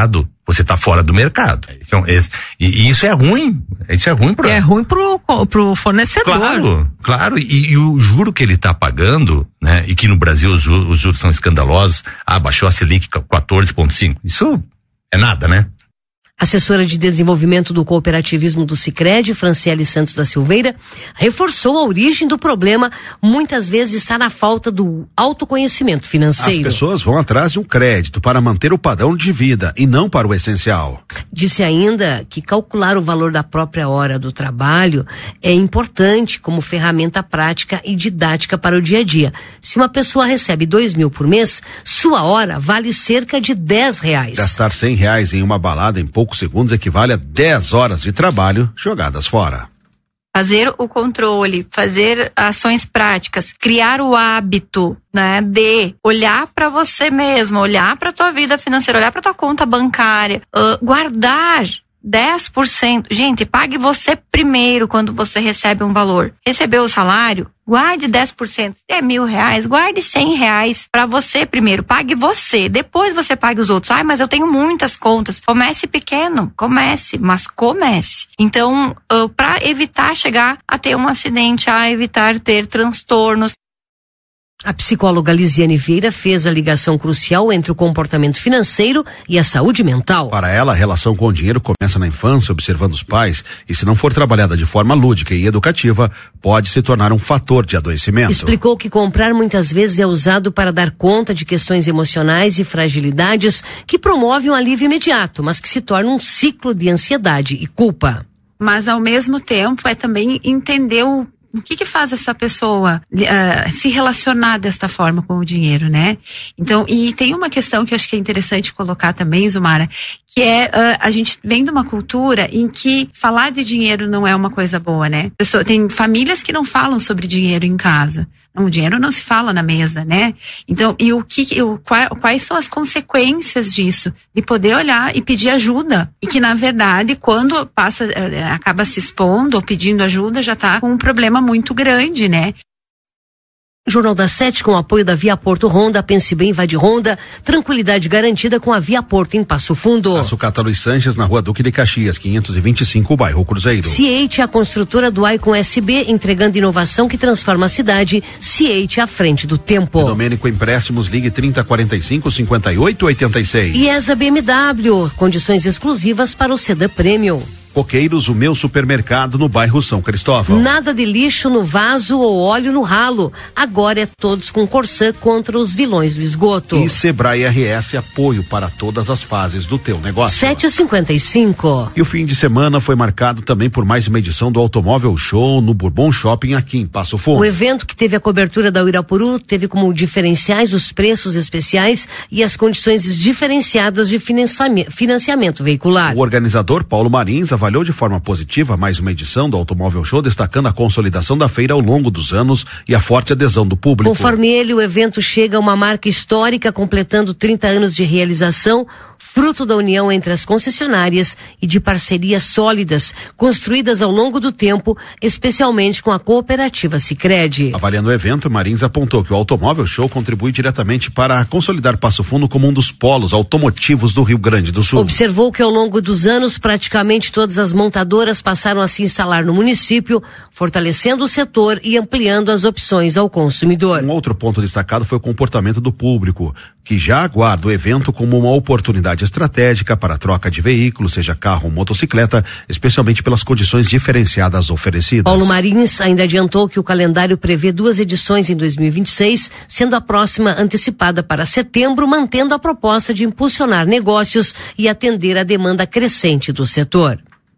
O: você está fora do mercado. Então, esse, e, e isso é ruim. Isso é ruim para.
P: É ruim pro, pro fornecedor.
O: Claro, claro. E, e o juro que ele está pagando, né? E que no Brasil os juros, os juros são escandalosos. Ah, baixou a Selic quatorze vírgula cinco. Isso é nada, né?
B: Assessora de desenvolvimento do cooperativismo do Sicredi, Franciele Santos da Silveira, reforçou a origem do problema, muitas vezes está na falta do autoconhecimento financeiro.
A: As pessoas vão atrás de um crédito para manter o padrão de vida e não para o essencial.
B: Disse ainda que calcular o valor da própria hora do trabalho é importante como ferramenta prática e didática para o dia a dia. Se uma pessoa recebe dois mil por mês, sua hora vale cerca de dez reais.
A: Gastar cem reais em uma balada em poucos segundos equivale a dez horas de trabalho jogadas fora.
Q: Fazer o controle, fazer ações práticas, criar o hábito, né, de olhar para você mesmo, olhar para tua vida financeira, olhar para tua conta bancária, uh, guardar dez por cento. Gente, pague você primeiro quando você recebe um valor. Recebeu o salário? Guarde dez por cento. Se é mil reais, guarde cem reais para você primeiro. Pague você, depois você pague os outros. Ai, mas eu tenho muitas contas. Comece pequeno, comece, mas comece. Então, uh, para evitar chegar a ter um acidente, a evitar ter transtornos.
B: A psicóloga Lisiane Vieira fez a ligação crucial entre o comportamento financeiro e a saúde mental.
A: Para ela, a relação com o dinheiro começa na infância, observando os pais, e se não for trabalhada de forma lúdica e educativa, pode se tornar um fator de adoecimento.
B: Explicou que comprar muitas vezes é usado para dar conta de questões emocionais e fragilidades que promovem um alívio imediato, mas que se torna um ciclo de ansiedade e culpa.
P: Mas ao mesmo tempo é também entender o O que que faz essa pessoa uh, se relacionar desta forma com o dinheiro, né? Então, e tem uma questão que eu acho que é interessante colocar também, Zumara, que é, uh, a gente vem de uma cultura em que falar de dinheiro não é uma coisa boa, né? Pessoa, tem famílias que não falam sobre dinheiro em casa. Não, o dinheiro não se fala na mesa, né? Então, e o que, o, quais são as consequências disso? De poder olhar e pedir ajuda. E que, na verdade, quando passa, acaba se expondo ou pedindo ajuda, já está com um problema muito grande, né?
B: Jornal das Sete, com o apoio da Via Porto Honda, pense bem, vai de Honda, tranquilidade garantida com a Via Porto em Passo Fundo.
A: A Sucata Luiz Sanches, na Rua Duque de Caxias, quinhentos e vinte e cinco, bairro Cruzeiro.
B: Ciate, a construtora do Icon S B, entregando inovação que transforma a cidade. Ciate, à frente do tempo.
A: E Domênico Empréstimos, ligue trinta, quarenta e cinco, cinquenta e oito, oitenta e seis.
B: E ESA B M W, condições exclusivas para o Sedã Premium.
A: Coqueiros, o meu supermercado no bairro São Cristóvão.
B: Nada de lixo no vaso ou óleo no ralo. Agora é todos com Corsã contra os vilões do esgoto.
A: E Sebrae R S, apoio para todas as fases do teu negócio.
B: sete e cinquenta e cinco.
A: E o fim de semana foi marcado também por mais uma edição do Automóvel Show no Bourbon Shopping aqui em Passo Fundo.
B: O evento, que teve a cobertura da Uirapuru, teve como diferenciais os preços especiais e as condições diferenciadas de financiamento veicular.
A: O organizador Paulo Marins avaliou de forma positiva mais uma edição do Automóvel Show, destacando a consolidação da feira ao longo dos anos e a forte adesão do público.
B: Conforme ele, o evento chega a uma marca histórica, completando trinta anos de realização, fruto da união entre as concessionárias e de parcerias sólidas, construídas ao longo do tempo, especialmente com a cooperativa Sicredi.
A: Avaliando o evento, Marins apontou que o Automóvel Show contribui diretamente para consolidar Passo Fundo como um dos polos automotivos do Rio Grande do Sul.
B: Observou que ao longo dos anos, praticamente todas as montadoras passaram a se instalar no município, fortalecendo o setor e ampliando as opções ao consumidor.
A: Um outro ponto destacado foi o comportamento do público, que já aguarda o evento como uma oportunidade estratégica para a troca de veículos, seja carro ou motocicleta, especialmente pelas condições diferenciadas oferecidas.
B: Paulo Marins ainda adiantou que o calendário prevê duas edições em dois mil e vinte e seis, sendo a próxima antecipada para setembro, mantendo a proposta de impulsionar negócios e atender a demanda crescente do setor.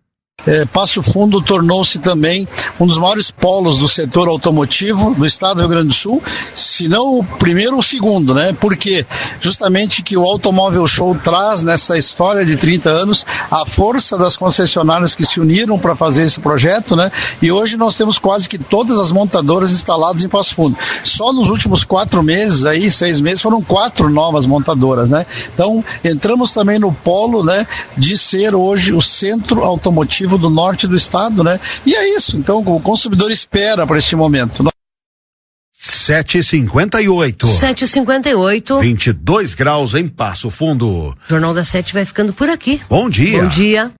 R: É, Passo Fundo tornou-se também um dos maiores polos do setor automotivo do estado do Rio Grande do Sul, se não o primeiro ou o segundo, né? Porque justamente que o Automóvel Show traz nessa história de trinta anos a força das concessionárias que se uniram para fazer esse projeto, né? E hoje nós temos quase que todas as montadoras instaladas em Passo Fundo. Só nos últimos quatro meses, aí, seis meses, foram quatro novas montadoras, né? Então, entramos também no polo, né? De ser hoje o centro automotivo do norte do estado, né? E é isso. Então, o consumidor espera para este momento.
A: sete e cinquenta e oito.
B: sete e cinquenta e oito.
A: vinte e dois graus em Passo Fundo.
B: Jornal da Sete vai ficando por aqui.
A: Bom dia.
B: Bom dia.